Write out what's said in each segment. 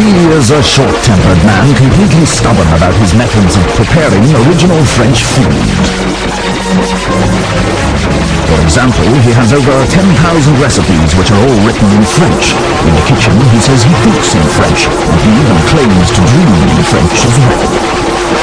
He is a short-tempered man, completely stubborn about his methods of preparing original French food. For example, he has over 10,000 recipes which are all written in French. In the kitchen, he says he thinks in French, and he even claims to dream in French as well.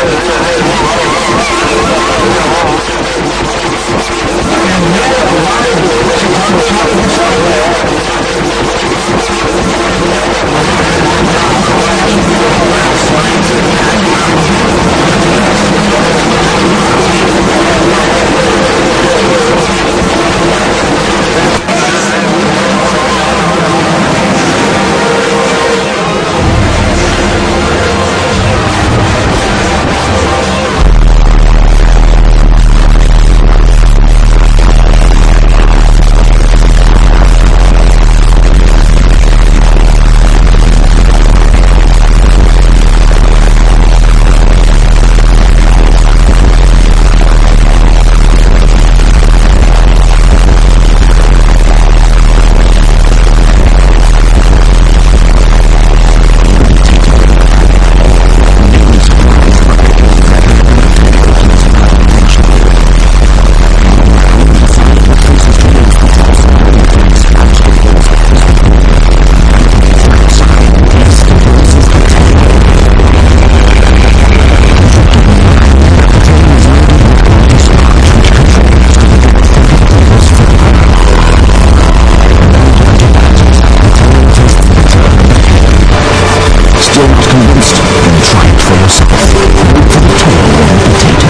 Still not convinced? Then try it for yourself. Look for the tomato and potato.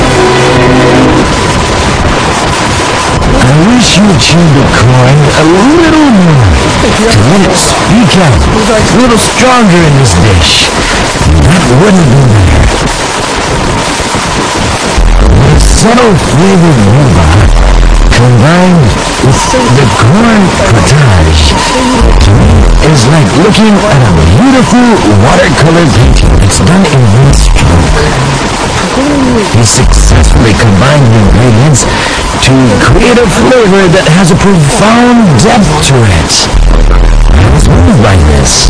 I wish you'd chew the corn a little more. To let it speak out. A little stronger in this dish. That wouldn't be better. The subtle flavored rhubarb combined with the corn potage is like looking at a beautiful watercolor painting that's done in one stroke. He successfully combined the ingredients to create a flavor that has a profound depth to it. I was moved by this.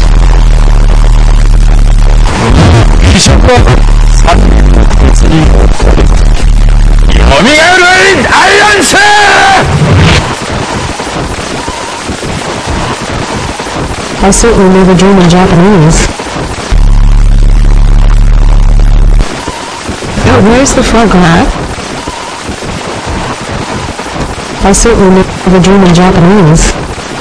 I certainly never dream in Japanese. Oh, where's the foie gras? I certainly never dream in Japanese.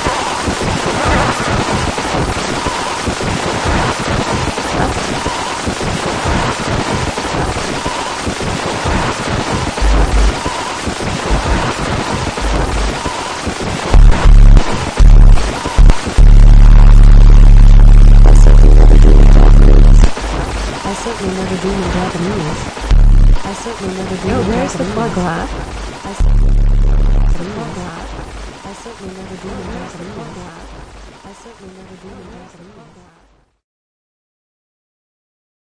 I certainly never dream in Japanese. I certainly never dream in Japanese. Where's the foie gras? I certainly never dream in Japanese. I certainly never dream in Japanese. I certainly never dream in Japanese.